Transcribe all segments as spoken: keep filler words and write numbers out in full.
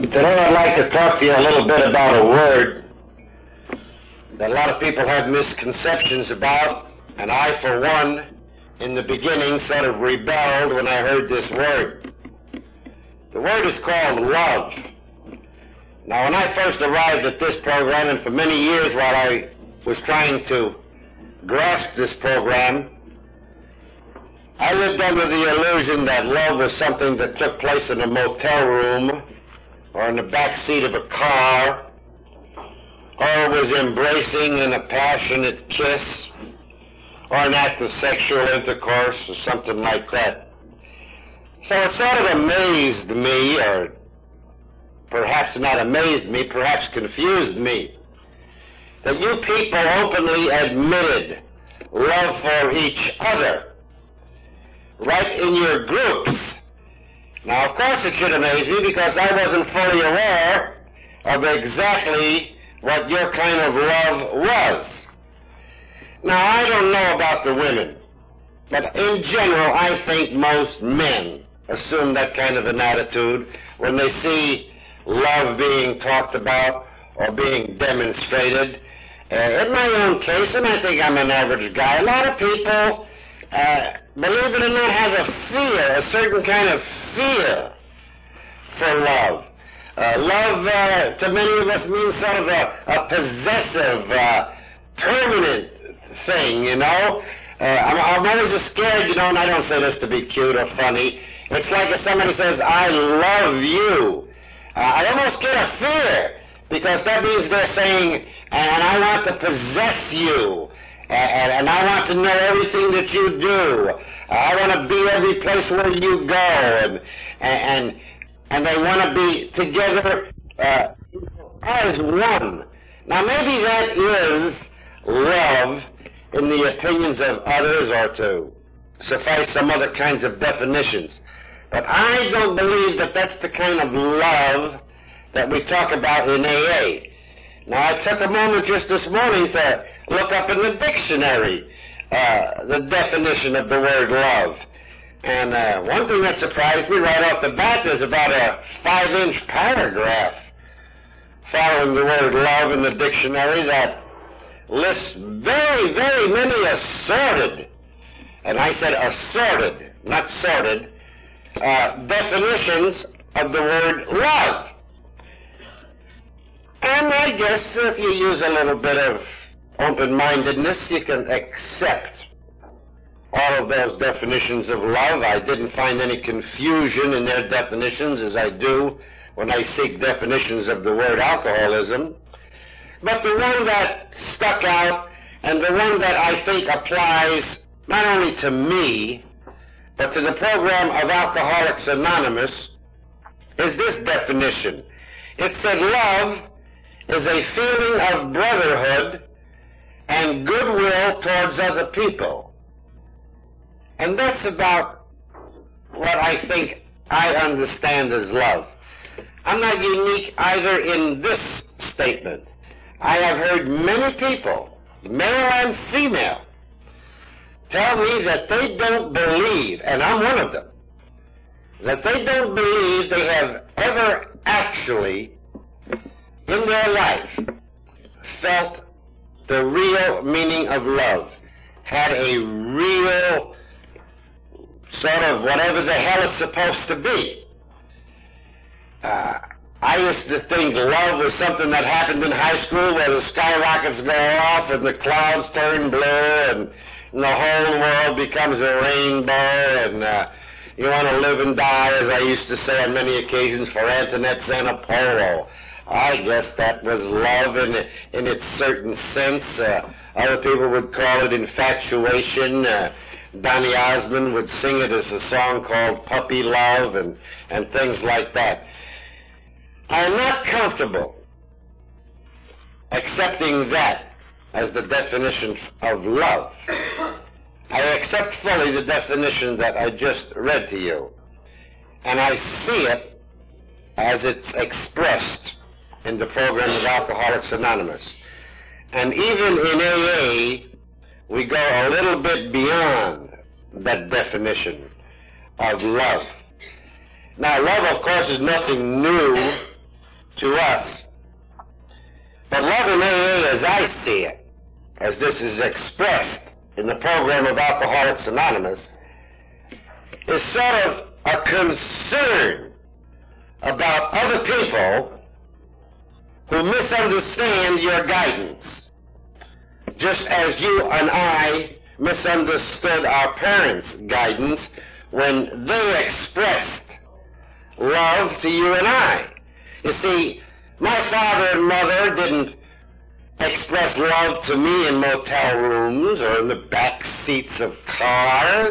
Today I'd like to talk to you a little bit about a word that a lot of people have misconceptions about, and I, for one, in the beginning sort of rebelled when I heard this word. The word is called love. Now, when I first arrived at this program, and for many years while I was trying to grasp this program, I lived under the illusion that love was something that took place in a motel room, or in the back seat of a car, or was embracing in a passionate kiss, or an act of sexual intercourse, or something like that. So it sort of amazed me, or perhaps not amazed me, perhaps confused me, that you people openly admitted love for each other, right in your groups. Now, of course it should amaze me, because I wasn't fully aware of exactly what your kind of love was. Now, I don't know about the women, but in general, I think most men assume that kind of an attitude when they see love being talked about or being demonstrated. Uh, in my own case, and I think I'm an average guy, a lot of people, uh, believe it or not, have a fear, a certain kind of fear for love. Uh, love, uh, to many of us, means sort of a, a possessive, uh, permanent thing, you know. Uh, I'm, I'm always scared, you know, and I don't say this to be cute or funny. It's like if somebody says, I love you. Uh, I almost get a fear, because that means they're saying, and I want to possess you, and, and I want to know everything that you do. I want to be every place where you go, and and and they want to be together uh, as one. Now, maybe that is love in the opinions of others, or to suffice some other kinds of definitions. But I don't believe that that's the kind of love that we talk about in A A. Now, I took a moment just this morning to look up in the dictionary uh, the definition of the word love. And uh, one thing that surprised me right off the bat, there's about a five-inch paragraph following the word love in the dictionary that lists very, very many assorted, and I said assorted, not sorted, uh, definitions of the word love. And I guess if you use a little bit of open-mindedness, you can accept all of those definitions of love. I didn't find any confusion in their definitions, as I do when I seek definitions of the word alcoholism. But the one that stuck out, and the one that I think applies not only to me, but to the program of Alcoholics Anonymous, is this definition. It said, love is a feeling of brotherhood and goodwill towards other people. And that's about what I think I understand as love. I'm not unique either in this statement. I have heard many people, male and female, tell me that they don't believe, and I'm one of them, that they don't believe they have ever actually in their life felt the real meaning of love, had a real sort of whatever the hell it's supposed to be. Uh, I used to think love was something that happened in high school, where the skyrockets go off and the clouds turn blue and, and the whole world becomes a rainbow, and uh, you want to live and die, as I used to say on many occasions, for Antoinette Zanapolo. I guess that was love in, in its certain sense. Uh, other people would call it infatuation. Uh, Donny Osmond would sing it as a song called Puppy Love, and, and things like that. I'm not comfortable accepting that as the definition of love. I accept fully the definition that I just read to you, and I see it as it's expressed in the program of Alcoholics Anonymous. And even in A A, we go a little bit beyond that definition of love. Now, love, of course, is nothing new to us. But love in A A, as I see it, as this is expressed in the program of Alcoholics Anonymous, is sort of a concern about other people who misunderstand your guidance, just as you and I misunderstood our parents' guidance when they expressed love to you and I. You see, my father and mother didn't express love to me in motel rooms or in the back seats of cars.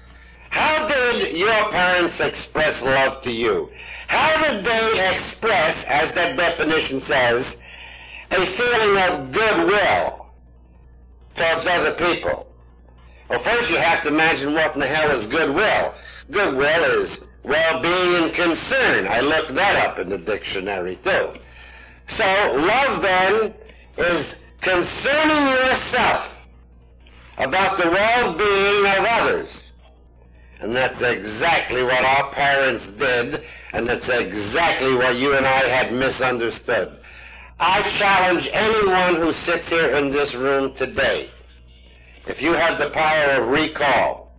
How did your parents express love to you? How did they express, as that definition says, a feeling of goodwill towards other people? Well, first you have to imagine what in the hell is goodwill. Goodwill is well-being and concern. I looked that up in the dictionary, too. So, love, then, is concerning yourself about the well-being of others. And that's exactly what our parents did, and that's exactly what you and I had misunderstood. I challenge anyone who sits here in this room today, if you have the power of recall,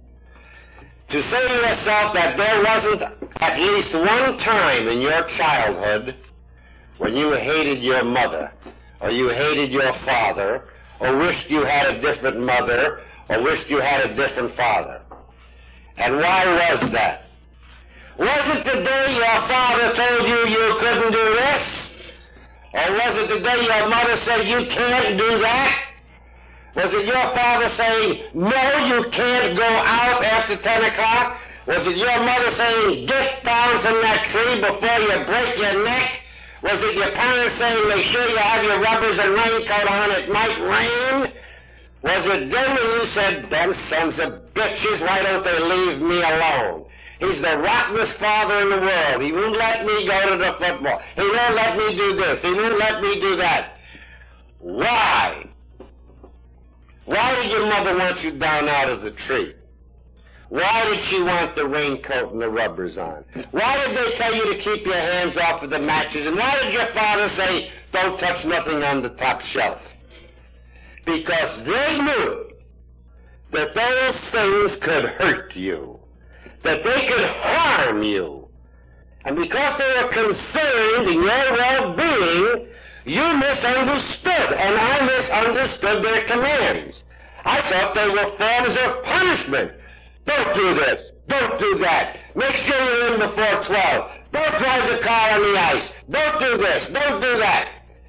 to say to yourself that there wasn't at least one time in your childhood when you hated your mother, or you hated your father, or wished you had a different mother, or wished you had a different father. And why was that? Was it the day your father told you you couldn't do this? Or was it the day your mother said you can't do that? Was it your father saying, no, you can't go out after ten o'clock? Was it your mother saying, get down from that tree before you break your neck? Was it your parents saying, make sure you have your rubbers and raincoat on, it might rain? Was it then when you said, them sons of bitches, why don't they leave me alone? He's the rottenest father in the world. He won't let me go to the football. He won't let me do this. He won't let me do that. Why? Why did your mother want you down out of the tree? Why did she want the raincoat and the rubbers on? Why did they tell you to keep your hands off of the matches? And why did your father say, don't touch nothing on the top shelf? Because they knew that those things could hurt you, that they could harm you. And because they were concerned in your well-being, you misunderstood, and I misunderstood their commands. I thought they were forms of punishment. Don't do this. Don't do that. Make sure you're in before twelve. Don't drive the car on the ice. Don't do this. Don't do that.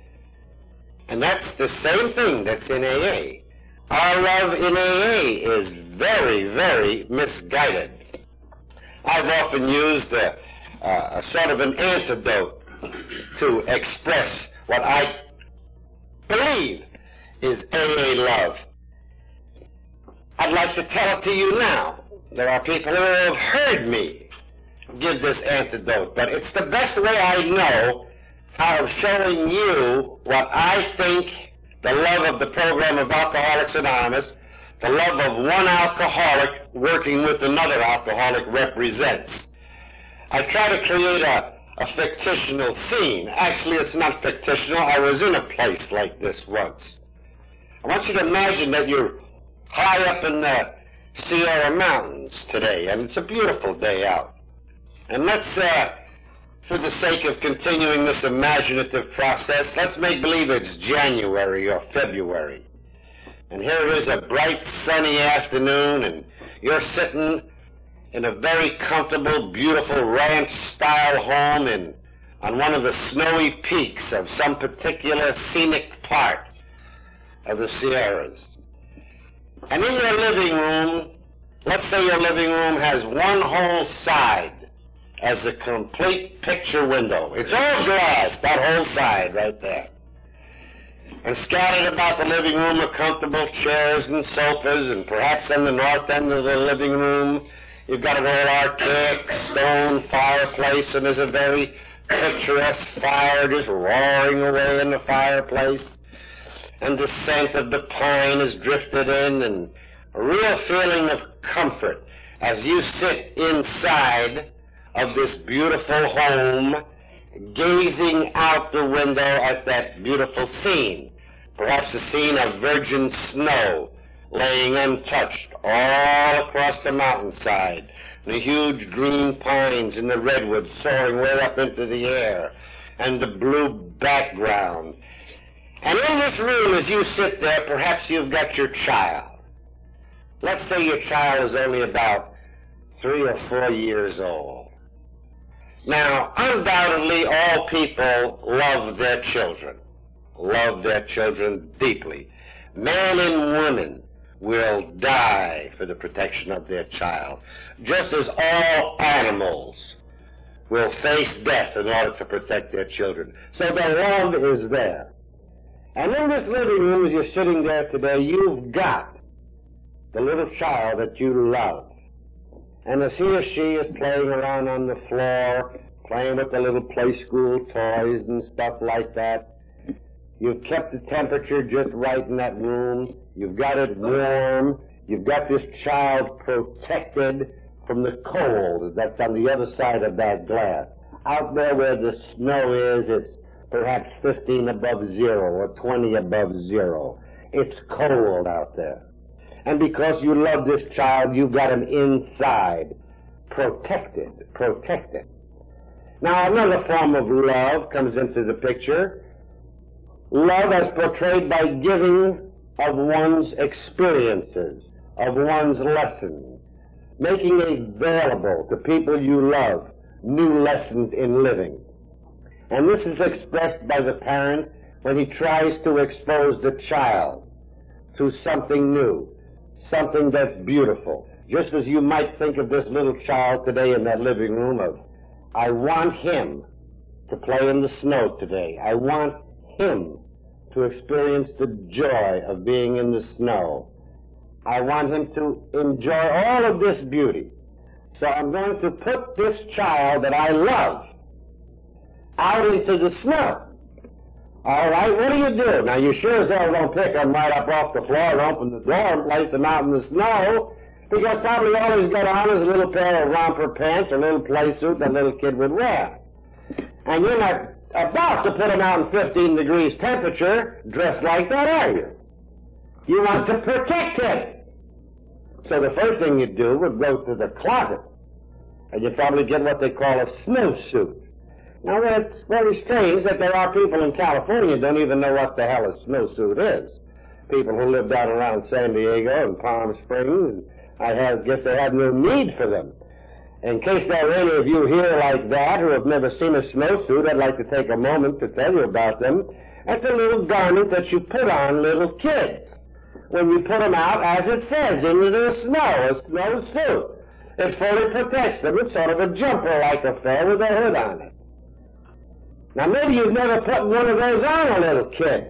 And that's the same thing that's in A A. Our love in A A is very, very misguided. I've often used a, a, a sort of an antidote to express what I believe is A A love. I'd like to tell it to you now. There are people who have heard me give this antidote, but it's the best way I know of showing you what I think the love of the program of Alcoholics Anonymous, the love of one alcoholic working with another alcoholic represents. I try to create a, a fictional scene. Actually, it's not fictional. I was in a place like this once. I want you to imagine that you're high up in the Sierra Mountains today, and it's a beautiful day out. And let's, uh, for the sake of continuing this imaginative process, let's make believe it's January or February. And here it is, a bright, sunny afternoon, and you're sitting in a very comfortable, beautiful ranch-style home in, on one of the snowy peaks of some particular scenic part of the Sierras. And in your living room, let's say your living room has one whole side as a complete picture window. It's all glass, that whole side right there. And scattered about the living room are comfortable chairs and sofas, and perhaps on the north end of the living room, you've got an old archaic stone fireplace, and there's a very picturesque fire just roaring away in the fireplace. And the scent of the pine is drifted in, and a real feeling of comfort as you sit inside of this beautiful home gazing out the window at that beautiful scene, perhaps a scene of virgin snow laying untouched all across the mountainside, the huge green pines and the redwoods soaring way up into the air, and the blue background. And in this room, as you sit there, perhaps you've got your child. Let's say your child is only about three or four years old. Now, undoubtedly, all people love their children, love their children deeply. Men and women will die for the protection of their child, just as all animals will face death in order to protect their children. So the love is there. And in this living room, as you're sitting there today, you've got the little child that you love. And as he or she is playing around on the floor, playing with the little play school toys and stuff like that, you've kept the temperature just right in that room. You've got it warm. You've got this child protected from the cold that's on the other side of that glass. Out there where the snow is, it's perhaps fifteen above zero or twenty above zero. It's cold out there. And because you love this child, you've got him inside, protected, protected. Now, another form of love comes into the picture. Love as portrayed by giving of one's experiences, of one's lessons, making available to people you love new lessons in living. And this is expressed by the parent when he tries to expose the child to something new, something that's beautiful. Just as you might think of this little child today in that living room of, I want him to play in the snow today. I want him to experience the joy of being in the snow. I want him to enjoy all of this beauty. So I'm going to put this child that I love out into the snow. All right, what do you do? Now, you sure as hell don't pick him right up off the floor and open the door and place him out in the snow, because probably all he's got on is a little pair of romper pants, a little play suit that little kid would wear. And you're not about to put him out in fifteen degrees temperature dressed like that, are you? You want to protect him. So the first thing you do would go to the closet, and you probably get what they call a snowsuit. Now, it's very strange that there are people in California who don't even know what the hell a snowsuit is. People who live down around San Diego and Palm Springs, I have, guess they have no need for them. In case there are any of you here like that who have never seen a snowsuit, I'd like to take a moment to tell you about them. It's a little garment that you put on little kids when you put them out, as it says, into the snow, a snowsuit. It fully protects them. It's sort of a jumper-like affair with a hood on it. Now, maybe you've never put one of those on a little kid.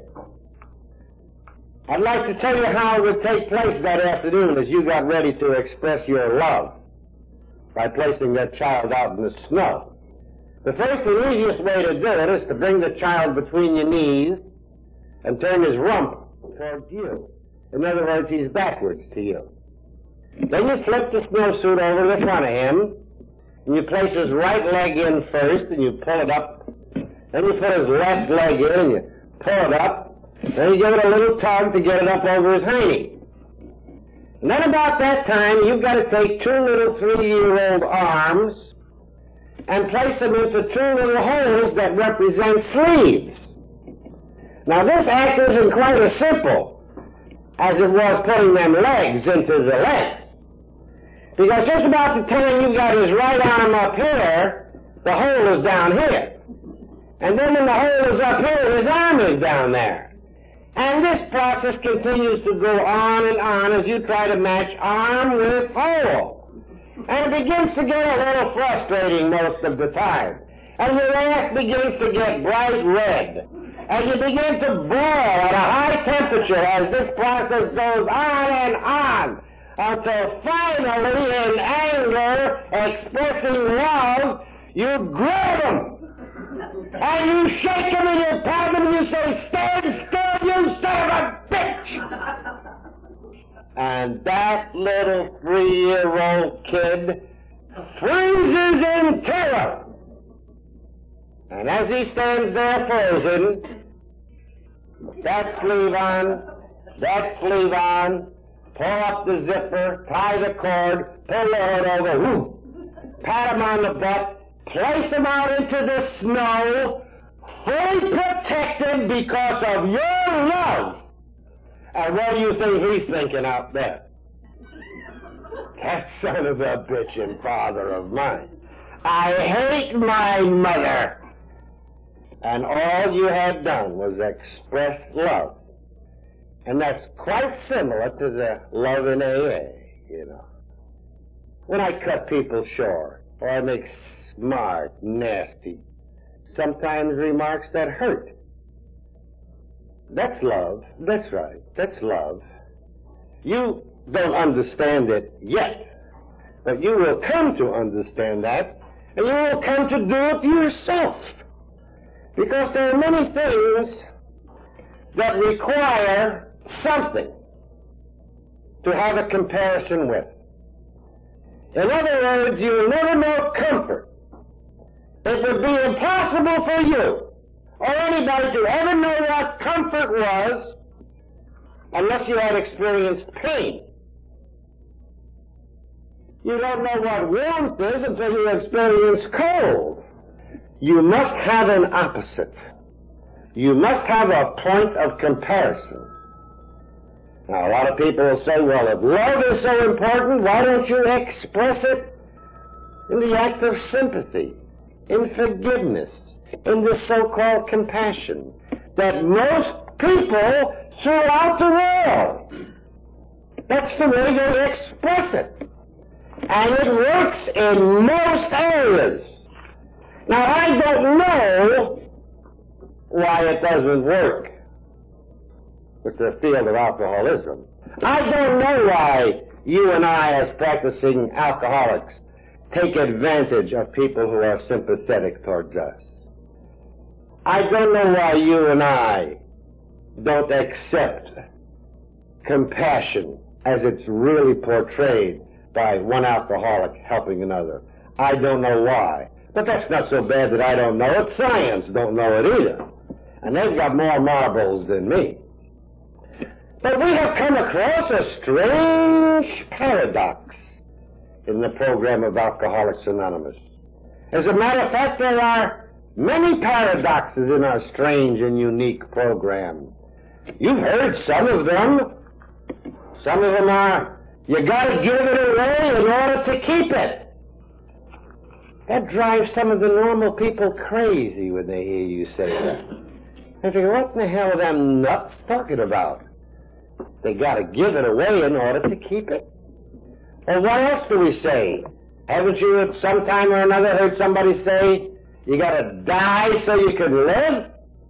I'd like to tell you how it would take place that afternoon as you got ready to express your love by placing that child out in the snow. The first and easiest way to do it is to bring the child between your knees and turn his rump towards you. In other words, he's backwards to you. Then you flip the snowsuit over the front of him, and you place his right leg in first, and you pull it up. Then you put his left leg in, and you pull it up. Then you give it a little tug to get it up over his hiney. And then about that time, you've got to take two little three-year-old arms and place them into two little holes that represent sleeves. Now, this act isn't quite as simple as it was putting them legs into the legs. Because just about the time you've got his right arm up here, the hole is down here. And then when the hole is up here, his arm is down there. And this process continues to go on and on as you try to match arm with hole. And it begins to get a little frustrating most of the time. And your ass begins to get bright red. And you begin to boil at a high temperature as this process goes on and on, until finally, in anger, expressing love, you grab him. And you shake him and you pat him and you say, stand still, you son of a bitch! And that little three-year-old kid freezes in terror. And as he stands there frozen, that sleeve on, that sleeve on, pull up the zipper, tie the cord, pull the hood over, whoo, pat him on the butt, place him out into the snow, fully protected because of your love. And what do you think he's thinking out there? That son of a bitch and father of mine. I hate my mother. And all you had done was express love. And that's quite similar to the love in A A, you know. When I cut people short, or I make smart, nasty, sometimes remarks that hurt. That's love. That's right. That's love. You don't understand it yet, but you will come to understand that, and you will come to do it yourself. Because there are many things that require something to have a comparison with. In other words, you will never know comfort. It would be impossible for you or anybody to ever know what comfort was unless you had experienced pain. You don't know what warmth is until you experience cold. You must have an opposite. You must have a point of comparison. Now, a lot of people will say, well, if love is so important, why don't you express it in the act of sympathy, in forgiveness, in the so-called compassion that most people throughout the world, that's the way they express it. And it works in most areas. Now, I don't know why it doesn't work with the field of alcoholism. I don't know why you and I, as practicing alcoholics, take advantage of people who are sympathetic towards us. I don't know why you and I don't accept compassion as it's really portrayed by one alcoholic helping another. I don't know why. But that's not so bad that I don't know it. Science don't know it either. And they've got more marbles than me. But we have come across a strange paradox in the program of Alcoholics Anonymous. As a matter of fact, there are many paradoxes in our strange and unique program. You've heard some of them. Some of them are, you gotta give it away in order to keep it. That drives some of the normal people crazy when they hear you say that. They think, what in the hell are them nuts talking about? They gotta give it away in order to keep it. Well, what else do we say? Haven't you at some time or another heard somebody say, you gotta die so you can live?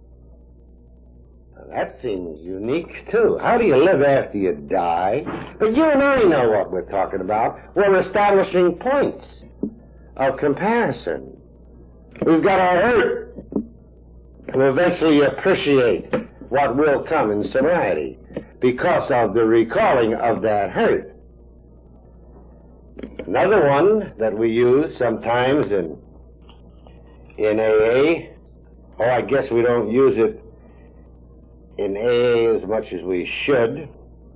Well, that seems unique, too. How do you live after you die? But you and I know what we're talking about. We're establishing points of comparison. We've got to hurt to eventually appreciate what will come in sobriety because of the recalling of that hurt. Another one that we use sometimes in in A A, or I guess we don't use it in A A as much as we should,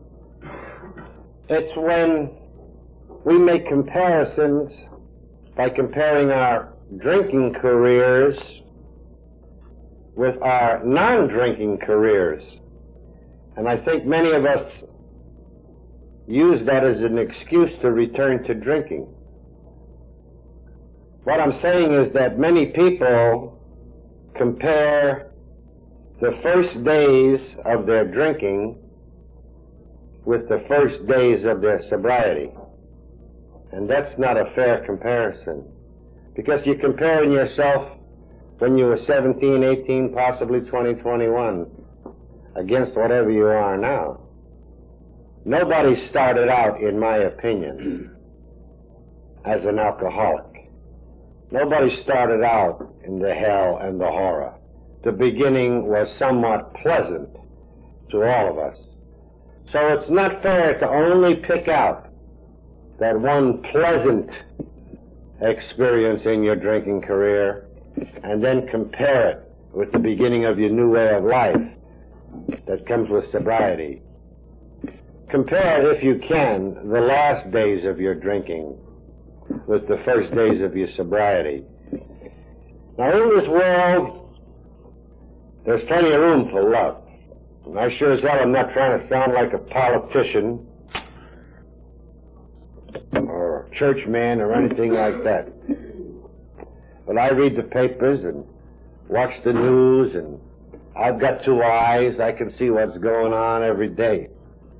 it's when we make comparisons by comparing our drinking careers with our non-drinking careers. And I think many of us use that as an excuse to return to drinking. What I'm saying is that many people compare the first days of their drinking with the first days of their sobriety. And that's not a fair comparison. Because you're comparing yourself when you were seventeen, eighteen, possibly twenty, twenty-one against whatever you are now. Nobody started out, in my opinion, as an alcoholic. Nobody started out in the hell and the horror. The beginning was somewhat pleasant to all of us. So it's not fair to only pick out that one pleasant experience in your drinking career and then compare it with the beginning of your new way of life that comes with sobriety. Compare, if you can, the last days of your drinking with the first days of your sobriety. Now, in this world, there's plenty of room for love. And I sure as hell am not trying to sound like a politician or a churchman or anything like that. But I read the papers and watch the news, and I've got two eyes. I can see what's going on every day.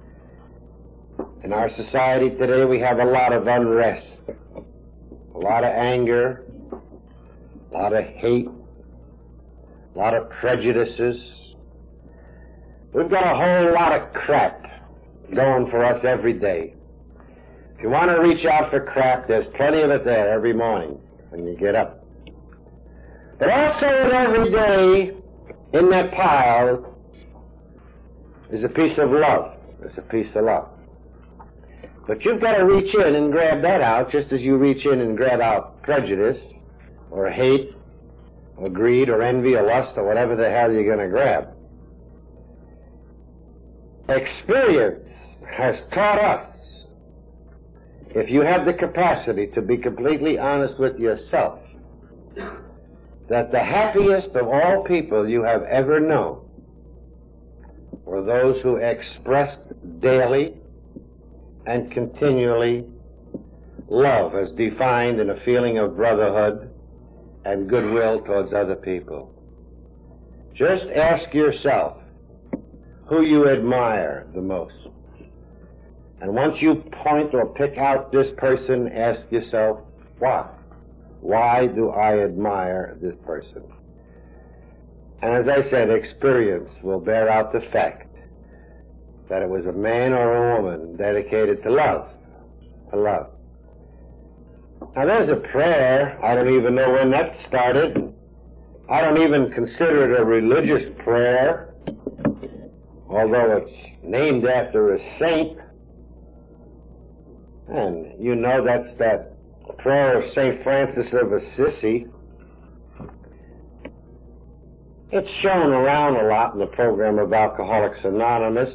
In our society today, we have a lot of unrest, a lot of anger, a lot of hate, a lot of prejudices. We've got a whole lot of crap going for us every day. If you want to reach out for crap, there's plenty of it there every morning when you get up. But also every day in that pile is a piece of love. There's a piece of love. But you've got to reach in and grab that out just as you reach in and grab out prejudice or hate or greed or envy or lust or whatever the hell you're going to grab. Experience has taught us, if you have the capacity to be completely honest with yourself, that the happiest of all people you have ever known were those who expressed daily and continually love as defined in a feeling of brotherhood and goodwill towards other people. Just ask yourself who you admire the most. And once you point or pick out this person, ask yourself, why? Why do I admire this person? And as I said, experience will bear out the fact that it was a man or a woman dedicated to love, to love. Now there's a prayer, I don't even know when that started. I don't even consider it a religious prayer, although it's named after a saint. And you know that's that prayer of Saint Francis of Assisi. It's shown around a lot in the program of Alcoholics Anonymous.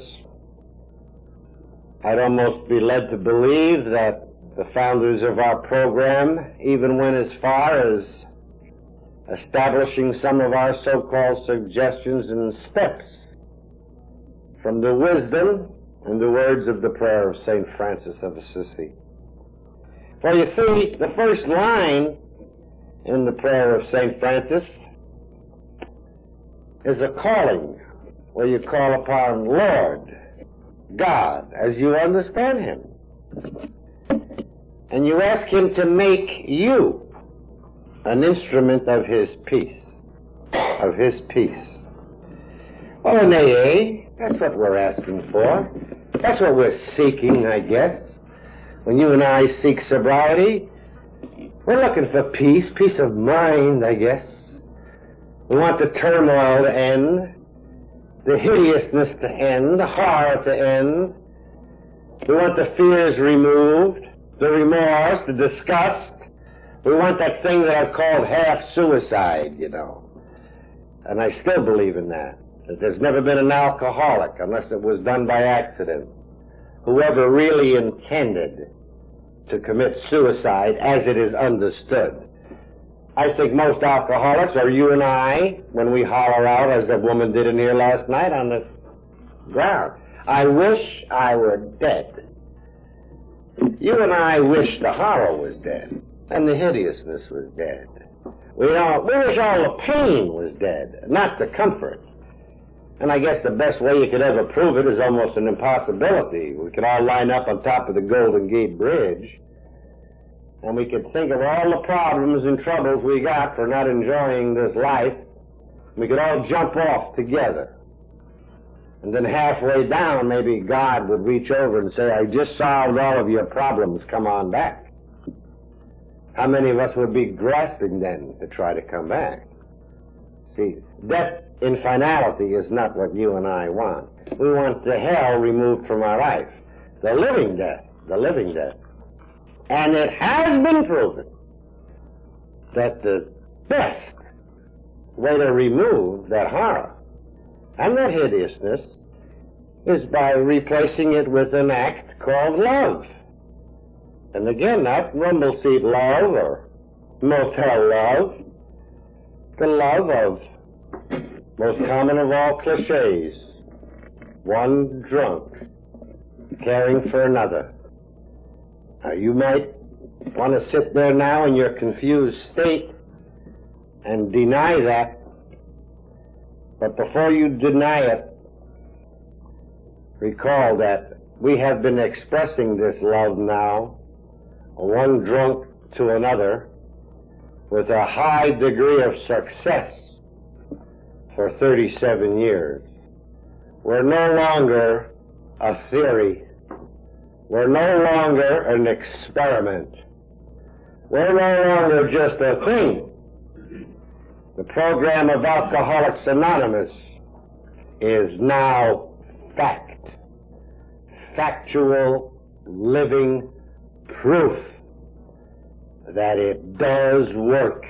I'd almost be led to believe that the founders of our program even went as far as establishing some of our so-called suggestions and steps from the wisdom and the words of the prayer of Saint Francis of Assisi. For you see, the first line in the prayer of Saint Francis is a calling where you call upon Lord God as you understand Him. And you ask Him to make you an instrument of His peace, of His peace. Well, in A A, that's what we're asking for. That's what we're seeking, I guess. When you and I seek sobriety, we're looking for peace, peace of mind, I guess. We want the turmoil to end, the hideousness to end, the horror to end. We want the fears removed, the remorse, the disgust. We want that thing that I've called half-suicide, you know. And I still believe in that, that there's never been an alcoholic unless it was done by accident, whoever really intended to commit suicide as it is understood. I think most alcoholics are you and I when we holler out, as that woman did in here last night on the ground, I wish I were dead. You and I wish the horror was dead and the hideousness was dead. We, all, we wish all the pain was dead, not the comfort. And I guess the best way you could ever prove it is almost an impossibility. We could all line up on top of the Golden Gate Bridge, and we could think of all the problems and troubles we got for not enjoying this life. We could all jump off together. And then halfway down, maybe God would reach over and say, I just solved all of your problems, come on back. How many of us would be grasping then to try to come back? See, death in finality is not what you and I want. We want the hell removed from our life. The living death, the living death. And it has been proven that the best way to remove that horror and that hideousness is by replacing it with an act called love. And again, not rumble seat love or motel love, the love of most common of all cliches, one drunk caring for another. Now, you might want to sit there now in your confused state and deny that, but before you deny it, recall that we have been expressing this love now, one drunk to another, with a high degree of success for thirty-seven years. We're no longer a theory. We're no longer an experiment. We're no longer just a thing. The program of Alcoholics Anonymous is now fact. Factual, living proof that it does work.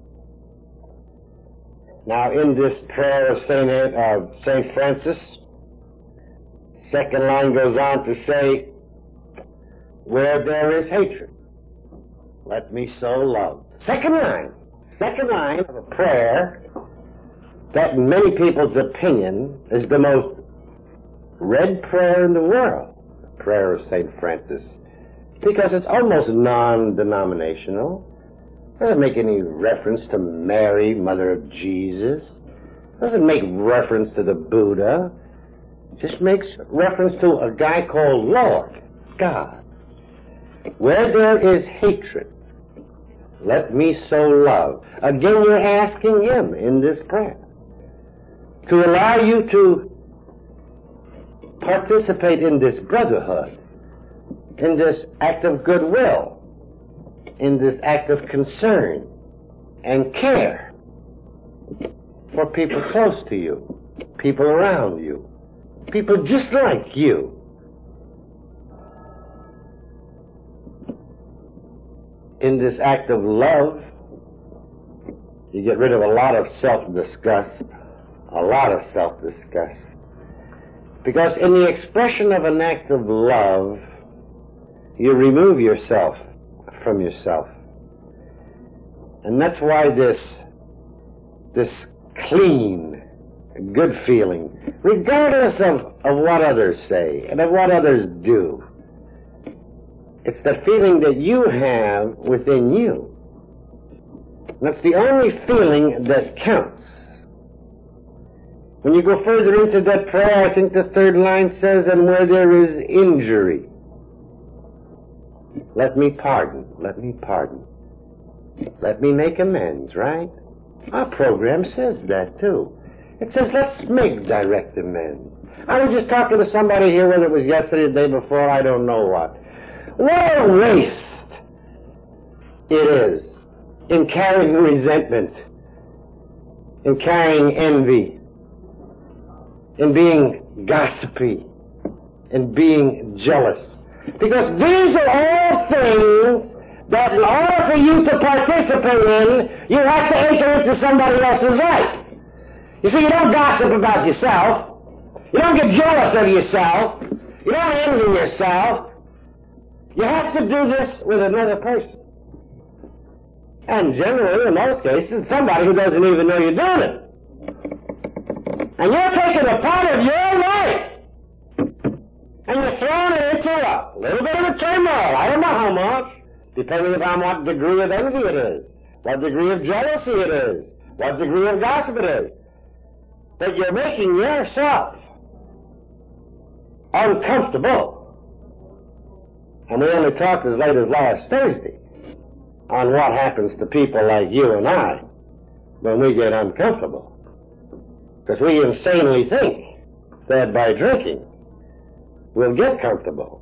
Now, in this prayer of Saint of Saint Francis, second line goes on to say, where there is hatred, let me sow love. Second line, second line of a prayer that in many people's opinion is the most read prayer in the world, the prayer of Saint Francis, because it's almost non-denominational. Doesn't make any reference to Mary, mother of Jesus. Doesn't make reference to the Buddha. Just makes reference to a guy called Lord God. Where there is hatred, let me sow love. Again, you're asking him in this prayer to allow you to participate in this brotherhood, in this act of goodwill, in this act of concern and care for people close to you, people around you, people just like you. In this act of love, you get rid of a lot of self-disgust, a lot of self-disgust. Because in the expression of an act of love, you remove yourself from yourself. And that's why this, this clean, good feeling, regardless of, of what others say and of what others do, it's the feeling that you have within you. That's the only feeling that counts. When you go further into that prayer, I think the third line says, and where there is injury, let me pardon, let me pardon. Let me make amends, right? Our program says that too. It says let's make direct amends. I was just talking to somebody here, whether it was yesterday or the day before, I don't know what. What a waste it is in carrying resentment, in carrying envy, in being gossipy, in being jealous. Because these are all things that in order for you to participate in, you have to enter into somebody else's life. You see, you don't gossip about yourself. You don't get jealous of yourself. You don't envy yourself. You have to do this with another person. And generally, in most cases, somebody who doesn't even know you're doing it. And you're taking a part of your life, and you're throwing it into a little bit of a turmoil. I don't know how much, depending upon what degree of envy it is, what degree of jealousy it is, what degree of gossip it is. But you're making yourself uncomfortable. And we only talked as late as last Thursday on what happens to people like you and I when we get uncomfortable. Because we insanely think that by drinking we'll get comfortable.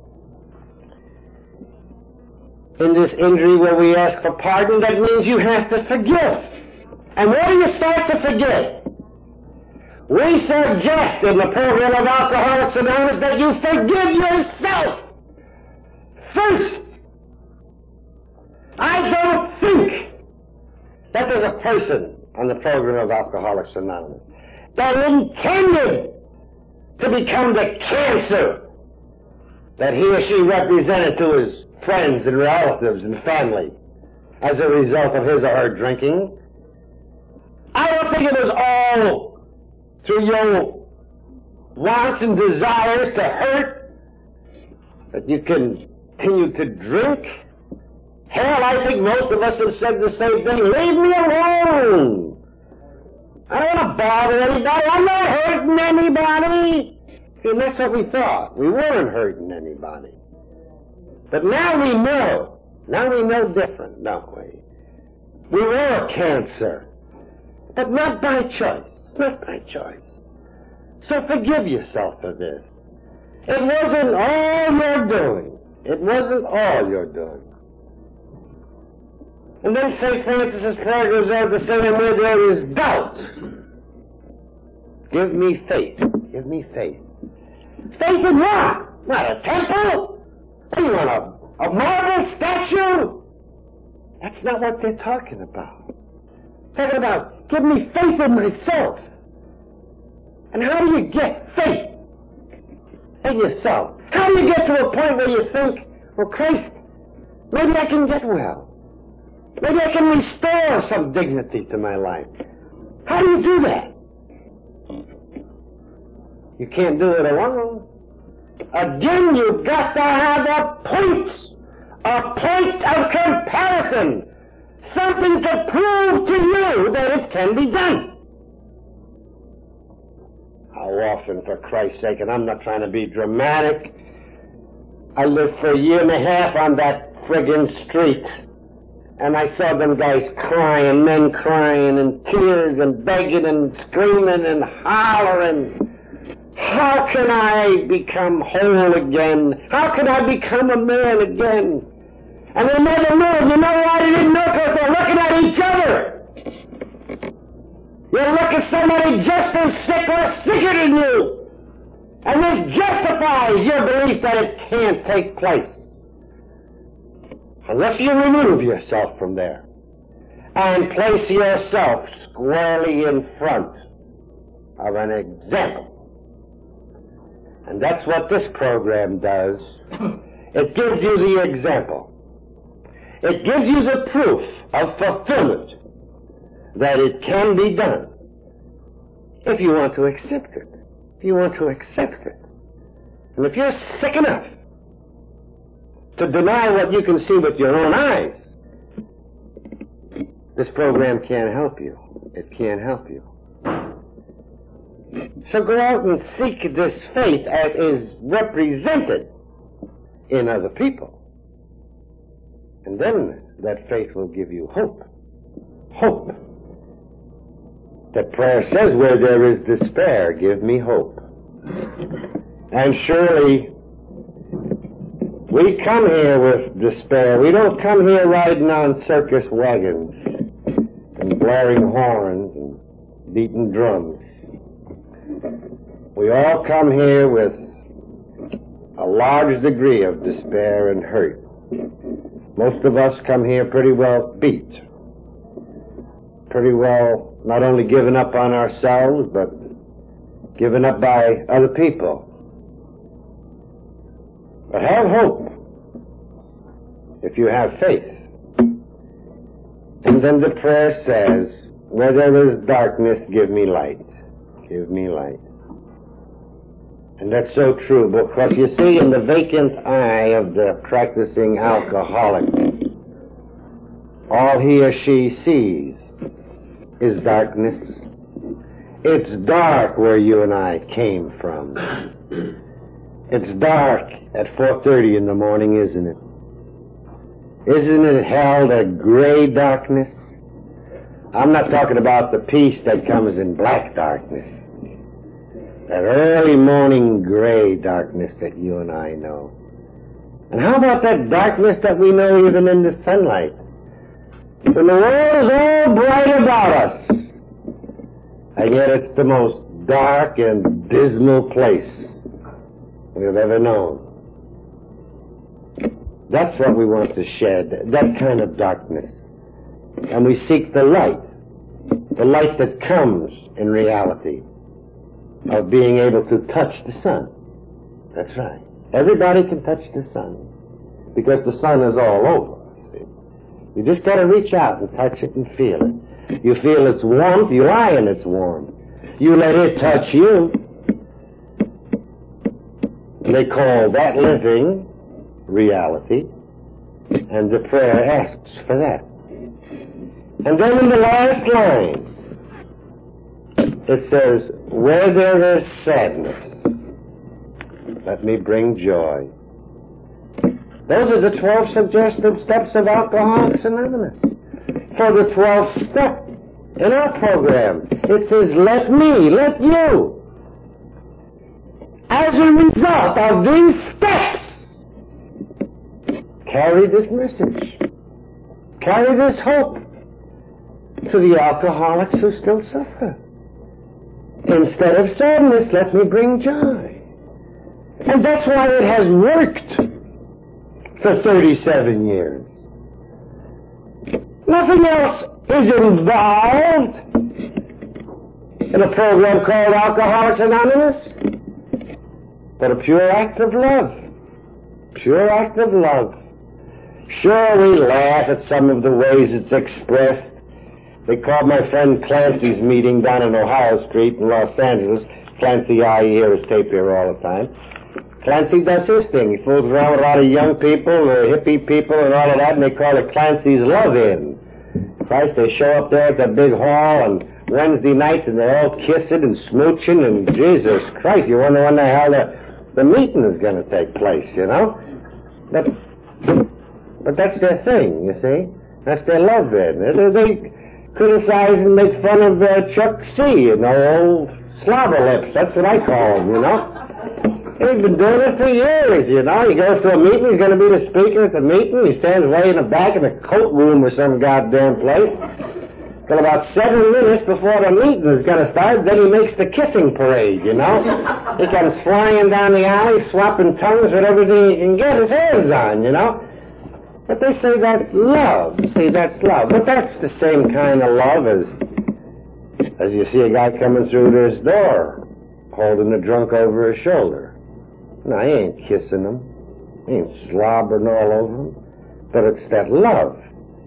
In this injury where we ask for pardon, that means you have to forgive. And where do you start to forgive? We suggest in the program of Alcoholics Anonymous that you forgive yourself first. I don't think that there's a person on the program of Alcoholics Anonymous. They're intended to become the cancer that he or she represented to his friends and relatives and family as a result of his or her drinking. I don't think it was all through your wants and desires to hurt that you continue to drink. Hell, I think most of us have said the same thing. Leave me alone. I don't want to bother anybody. I'm not hurting anybody. See, and that's what we thought. We weren't hurting anybody. But now we know. Now we know different, don't we? We were a cancer. But not by choice. Not by choice. So forgive yourself for this. It wasn't all you're doing. It wasn't all you're doing. And then Saint Francis's prayer goes on to say, and where there is doubt, give me faith. Give me faith. Faith in what? Not a temple? What do you want, a, a marble statue? That's not what they're talking about. They're talking about, give me faith in myself. And how do you get faith in yourself? How do you get to a point where you think, well, Christ, maybe I can get well. Maybe I can restore some dignity to my life. How do you do that? You can't do it alone. Again, you've got to have a point, a point of comparison, something to prove to you that it can be done. How often, for Christ's sake, and I'm not trying to be dramatic, I lived for a year and a half on that friggin' street. And I saw them guys crying, men crying, and tears, and begging, and screaming, and hollering. How can I become whole again? How can I become a man again? And they never knew. You know why they didn't know? Because they're looking at each other. You look at somebody just as sick or sicker than you. And this justifies your belief that it can't take place. Unless you remove yourself from there and place yourself squarely in front of an example. And that's what this program does. It gives you the example. It gives you the proof of fulfillment that it can be done if you want to accept it. If you want to accept it. And if you're sick enough to deny what you can see with your own eyes, this program can't help you. It can't help you. So go out and seek this faith as is represented in other people. And then that faith will give you hope. Hope. That prayer says, where there is despair, give me hope. And surely we come here with despair. We don't come here riding on circus wagons and blaring horns and beating drums. We all come here with a large degree of despair and hurt. Most of us come here pretty well beat. Pretty well not only given up on ourselves, but given up by other people. But have hope if you have faith. And then the prayer says, where there is darkness, give me light. Give me light. And that's so true, because you see, in the vacant eye of the practicing alcoholic, all he or she sees is darkness. It's dark where you and I came from. It's dark at four thirty in the morning, isn't it? Isn't it held a gray darkness? I'm not talking about the peace that comes in black darkness. That early morning gray darkness that you and I know. And how about that darkness that we know even in the sunlight? When the world is all bright about us, and yet it's the most dark and dismal place we've ever known. That's what we want to shed, that kind of darkness. And we seek the light the light that comes in reality of being able to touch the sun. That's right. Everybody can touch the sun because the sun is all over. See? You just got to reach out and touch it and feel it. You feel its warmth, you lie in its warmth. You let it touch you. And they call that living reality, and the prayer asks for that. And then in the last line, it says, where there is sadness, let me bring joy. Those are the twelve suggested steps of Alcoholics Anonymous. For the twelfth step in our program, it says, let me, let you, as a result of these steps, carry this message, carry this hope to the alcoholics who still suffer. Instead of sadness, let me bring joy. And that's why it has worked for thirty-seven years. Nothing else is involved in a program called Alcoholics Anonymous but a pure act of love. Pure act of love. Sure, we laugh at some of the ways it's expressed. They called my friend Clancy's meeting down in Ohio Street in Los Angeles. Clancy, I hear his tape here all the time. Clancy does his thing. He fools around with a lot of young people, or hippie people and all of that, and they call it Clancy's Love-In. Christ, they show up there at that big hall on Wednesday nights, and they're all kissing and smooching, and Jesus Christ, you wonder when the hell the, the meeting is going to take place, you know? But, but that's their thing, you see? That's their Love-In. They, they criticize and make fun of uh, Chuck C, you know, old slobber lips. That's what I call him, you know? He's been doing it for years, you know. He goes to a meeting, he's going to be the speaker at the meeting. He stands way in the back in the coat room or some goddamn place. Till about seven minutes before the meeting is going to start, then he makes the kissing parade, you know. He comes flying down the alley, swapping tongues with everything he can get his hands on, you know. But they say that's love. See, that's love. But that's the same kind of love as, as you see a guy coming through this door, holding a drunk over his shoulder. No, he ain't kissing him. He ain't slobbering all over him. But it's that love.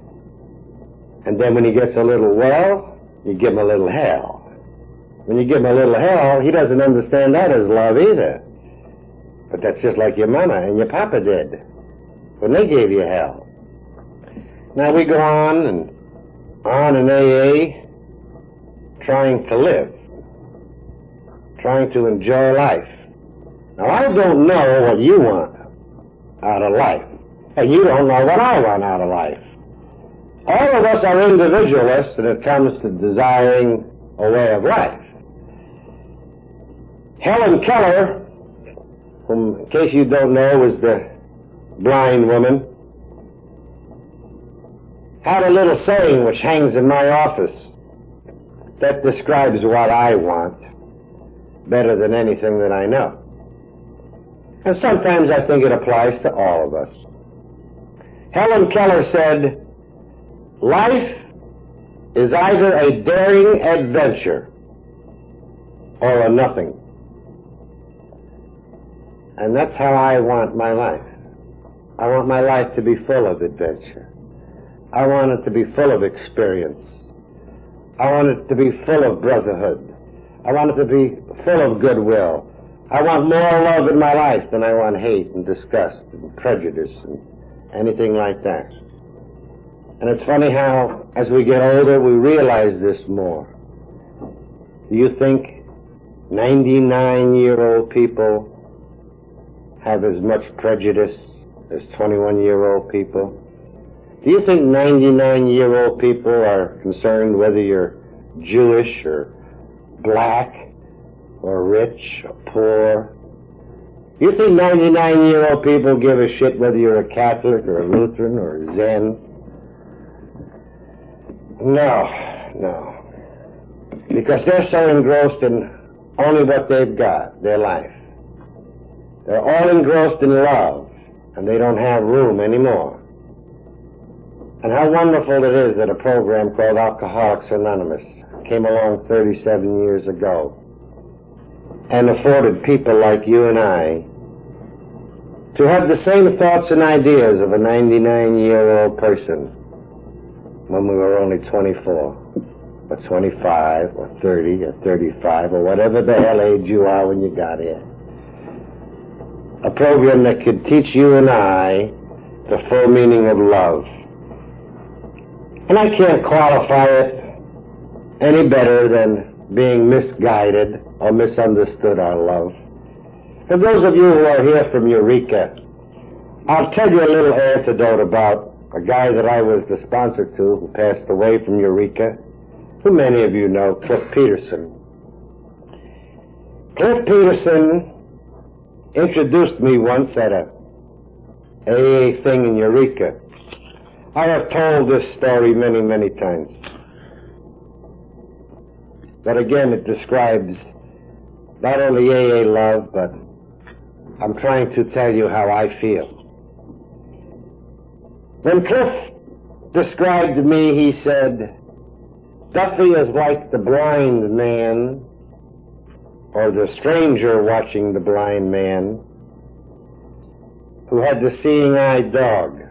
And then when he gets a little well, you give him a little hell. When you give him a little hell, he doesn't understand that as love either. But that's just like your mama and your papa did when they gave you hell. Now we go on and on in A A, trying to live, trying to enjoy life. Now, I don't know what you want out of life, and you don't know what I want out of life. All of us are individualists when it comes to desiring a way of life. Helen Keller, whom, in case you don't know, was the blind woman, had a little saying which hangs in my office that describes what I want better than anything that I know. And sometimes I think it applies to all of us. Helen Keller said, life is either a daring adventure or a nothing. And that's how I want my life. I want my life to be full of adventure. I want it to be full of experience. I want it to be full of brotherhood. I want it to be full of goodwill. I want more love in my life than I want hate and disgust and prejudice and anything like that. And it's funny how, as we get older, we realize this more. Do you think ninety-nine-year-old people have as much prejudice as twenty-one-year-old people? Do you think ninety-nine-year-old people are concerned whether you're Jewish or black or rich or poor? You think ninety-nine-year-old people give a shit whether you're a Catholic or a Lutheran or a Zen? No, no. Because they're so engrossed in only what they've got, their life. They're all engrossed in love, and they don't have room anymore. And how wonderful it is that a program called Alcoholics Anonymous came along thirty-seven years ago and afforded people like you and I to have the same thoughts and ideas of a ninety-nine-year-old person when we were only twenty-four, or twenty-five, or thirty, or thirty-five, or whatever the hell age you are when you got here. A program that could teach you and I the full meaning of love. And I can't qualify it any better than being misguided or misunderstood our love. For those of you who are here from Eureka, I'll tell you a little anecdote about a guy that I was the sponsor to who passed away from Eureka, who many of you know, Cliff Peterson. Cliff Peterson introduced me once at a A A thing in Eureka. I have told this story many, many times. But again, it describes not only A A love, but I'm trying to tell you how I feel. When Cliff described me, he said, Duffy is like the blind man, or the stranger watching the blind man, who had the seeing-eye dog.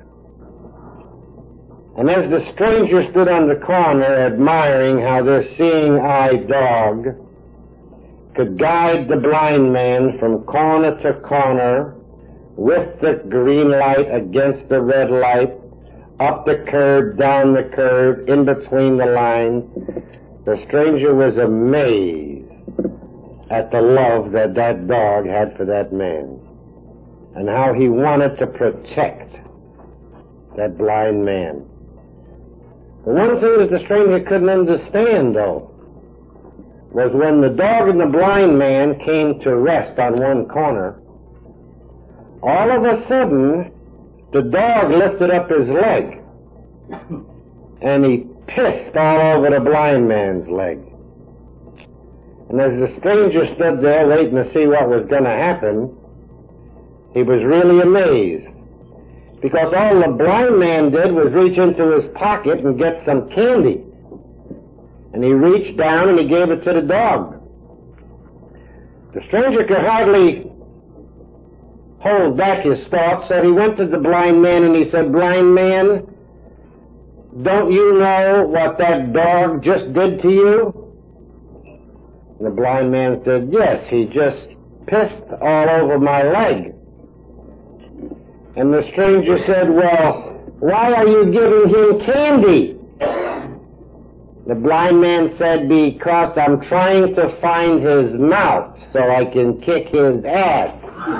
And as the stranger stood on the corner admiring how this seeing-eye dog could guide the blind man from corner to corner with the green light against the red light, up the curve, down the curve, in between the lines, the stranger was amazed at the love that that dog had for that man and how he wanted to protect that blind man. The one thing that the stranger couldn't understand, though, was when the dog and the blind man came to rest on one corner, all of a sudden, the dog lifted up his leg, and he pissed all over the blind man's leg. And as the stranger stood there waiting to see what was going to happen, he was really amazed, because all the blind man did was reach into his pocket and get some candy. And he reached down and he gave it to the dog. The stranger could hardly hold back his thoughts, so he went to the blind man and he said, Blind man, don't you know what that dog just did to you? And the blind man said, yes, he just pissed all over my leg. And the stranger said, well, why are you giving him candy? The blind man said, because I'm trying to find his mouth so I can kick his ass.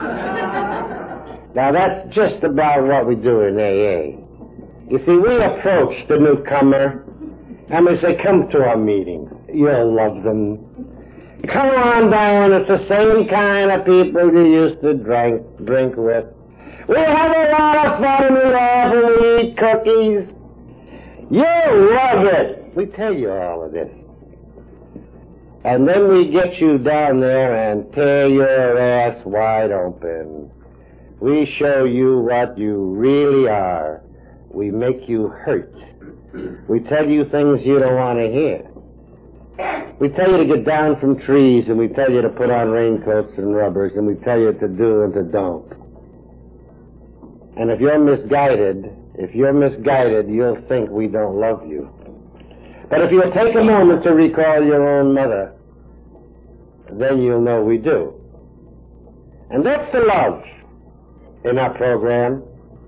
Now that's just about what we do in A A. You see, we approach the newcomer and we say, come to our meetings. You'll love them. Come on down. It's the same kind of people you used to drink, drink with. We have a lot of fun and we laugh and we eat cookies. You'll love it. We tell you all of this. And then we get you down there and tear your ass wide open. We show you what you really are. We make you hurt. We tell you things you don't want to hear. We tell you to get down from trees, and we tell you to put on raincoats and rubbers, and we tell you to do and to don't. And if you're misguided, if you're misguided, you'll think we don't love you. But if you'll take a moment to recall your own mother, then you'll know we do. And that's the love in our program.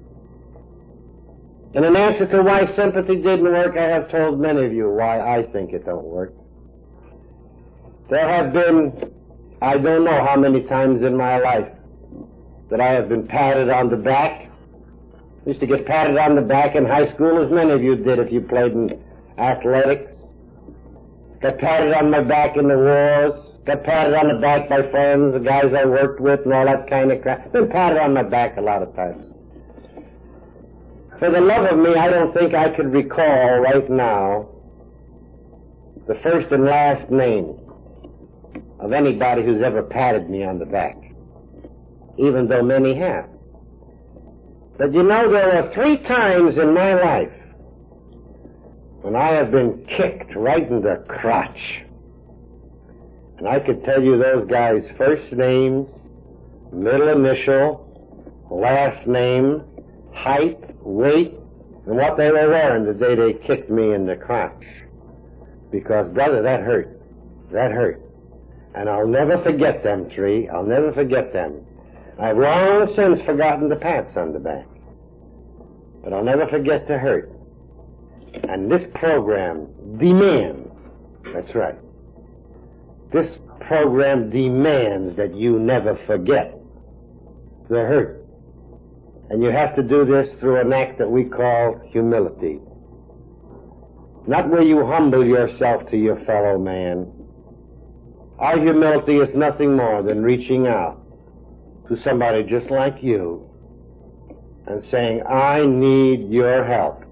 And in answer to why sympathy didn't work, I have told many of you why I think it don't work. There have been, I don't know how many times in my life that I have been patted on the back. I used to get patted on the back in high school, as many of you did if you played in athletics. Got patted on my back in the wars. Got patted on the back by friends, the guys I worked with, and all that kind of crap. Been patted on my back a lot of times. For the love of me, I don't think I could recall right now the first and last name of anybody who's ever patted me on the back, even though many have. But you know, there were three times in my life when I have been kicked right in the crotch. And I could tell you those guys' first names, middle initial, last name, height, weight, and what they were wearing the day they kicked me in the crotch. Because, brother, that hurt. That hurt. And I'll never forget them three. I'll never forget them. I've long since forgotten the pats on the back. But I'll never forget the hurt. And this program demands, that's right, this program demands that you never forget the hurt. And you have to do this through an act that we call humility. Not where you humble yourself to your fellow man. Our humility is nothing more than reaching out to somebody just like you and saying, I need your help.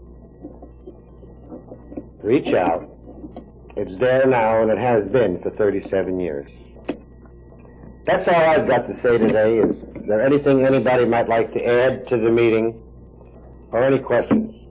Reach out. It's there now, and it has been for thirty-seven years. That's all I've got to say today. Is there anything anybody might like to add to the meeting, or any questions?